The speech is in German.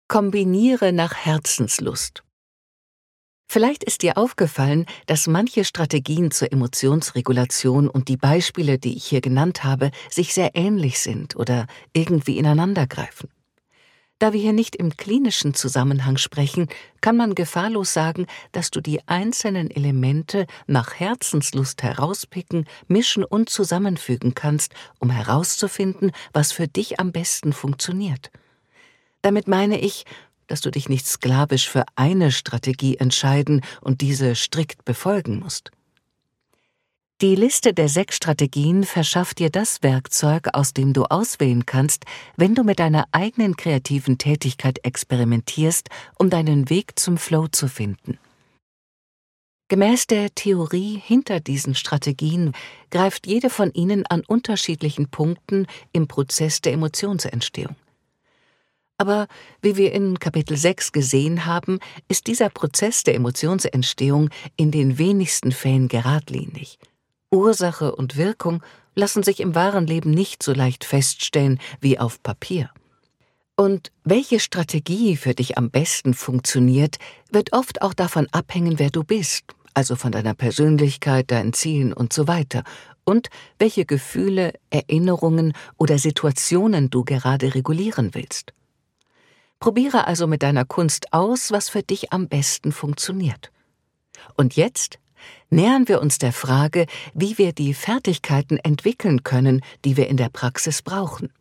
Kombiniere nach Herzenslust. Vielleicht ist dir aufgefallen, dass manche Strategien zur Emotionsregulation und die Beispiele, die ich hier genannt habe, sich sehr ähnlich sind oder irgendwie ineinandergreifen. Da wir hier nicht im klinischen Zusammenhang sprechen, kann man gefahrlos sagen, dass du die einzelnen Elemente nach Herzenslust herauspicken, mischen und zusammenfügen kannst, um herauszufinden, was für dich am besten funktioniert. Damit meine ich, dass du dich nicht sklavisch für eine Strategie entscheiden und diese strikt befolgen musst. Die Liste der 6 Strategien verschafft dir das Werkzeug, aus dem du auswählen kannst, wenn du mit deiner eigenen kreativen Tätigkeit experimentierst, um deinen Weg zum Flow zu finden. Gemäß der Theorie hinter diesen Strategien greift jede von ihnen an unterschiedlichen Punkten im Prozess der Emotionsentstehung. Aber wie wir in Kapitel 6 gesehen haben, ist dieser Prozess der Emotionsentstehung in den wenigsten Fällen geradlinig. Ursache und Wirkung lassen sich im wahren Leben nicht so leicht feststellen wie auf Papier. Und welche Strategie für dich am besten funktioniert, wird oft auch davon abhängen, wer du bist, also von deiner Persönlichkeit, deinen Zielen und so weiter, und welche Gefühle, Erinnerungen oder Situationen du gerade regulieren willst. Probiere also mit deiner Kunst aus, was für dich am besten funktioniert. Und jetzt nähern wir uns der Frage, wie wir die Fertigkeiten entwickeln können, die wir in der Praxis brauchen.